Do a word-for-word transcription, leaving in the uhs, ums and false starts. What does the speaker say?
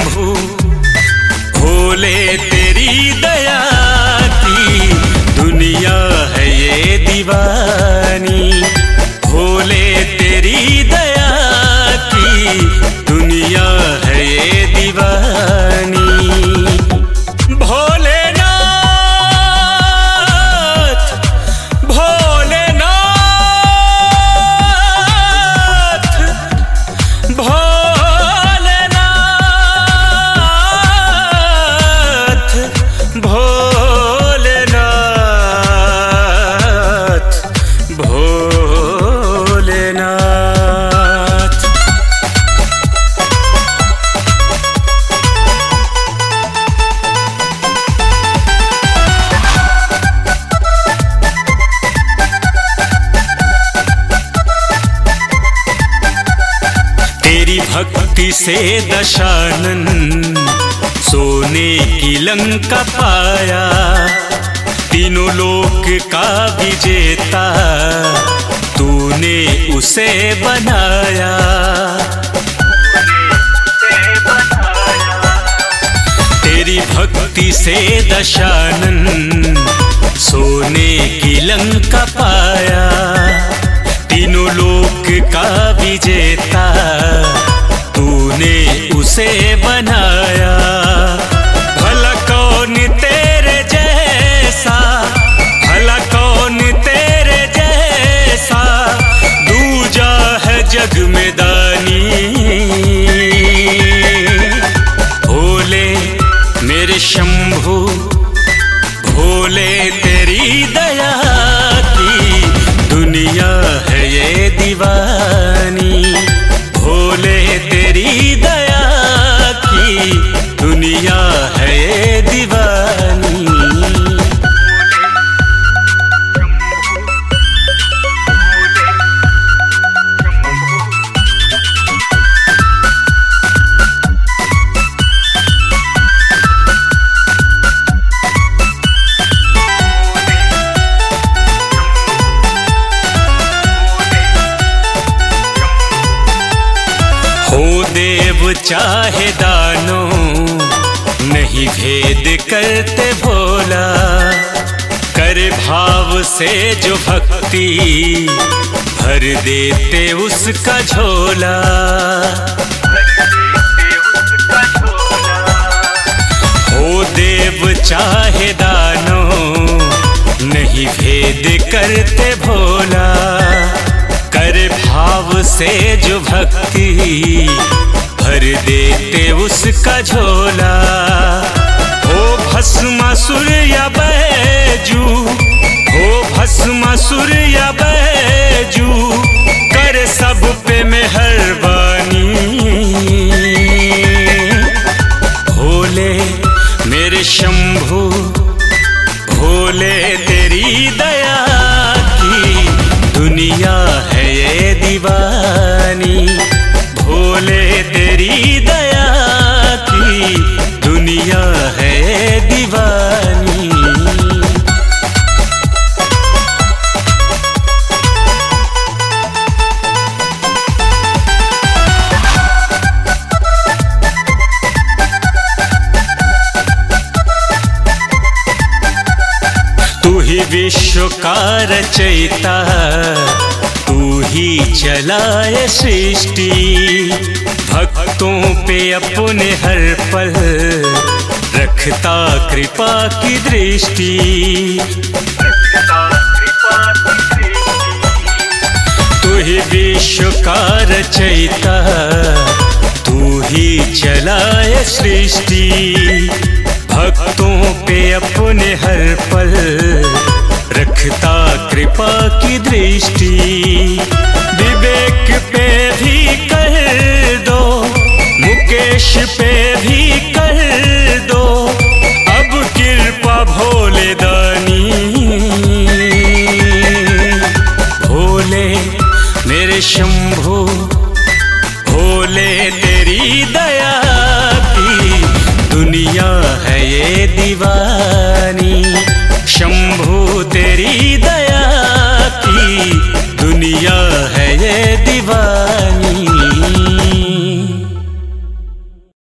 शंभू भोले तेरी दया की दुनिया है ये दीवानी। भोले तेरी दया की दुनिया है ये दीवानी। भक्ति से दशानन सोने की लंका पाया। तीनों लोक का विजेता तूने उसे बनाया। तेरी भक्ति से दशानन सोने की लंका पाया। तीनों लोक का विजेता तूने उसे बनाया। भला कौन तेरे जैसा, भला कौन तेरे जैसा दूजा है जग में दानी। भोले मेरे शंभू भोले तेरी दया की दुनिया है ये दीवानी। भोले तेरी दया की दुनिया है ये दीवानी। हो देव चाहे दानों नहीं भेद करते भोला। कर भाव से जो भक्ति भर देते उसका झोला। हो देव चाहे दानों नहीं भेद करते भोला। कर भाव से जो भक्ति भर देते उसका झोला। हो भस्मासुर या बैजू, हो भस्मासुर या बैजू कर सब पे मेहरबानी। भोले मेरे शंभू भोले तेरी दया की दुनिया है ये दीवानी। भोले तेरी दया की दुनिया है ये दीवानी। तू ही विश्व का रचयिता, तू ही चलाए सृष्टि। भक्तों पे अपने हर पल रखता कृपा की दृष्टि। तू ही विश्व का रचयिता, तू ही चलाए सृष्टि। भक्तों पे अपने हर पल रखता कृपा की दृष्टि। विवेक पे भी कर दो, मुकेश पे भी कर दो अब कृपा भोले दा।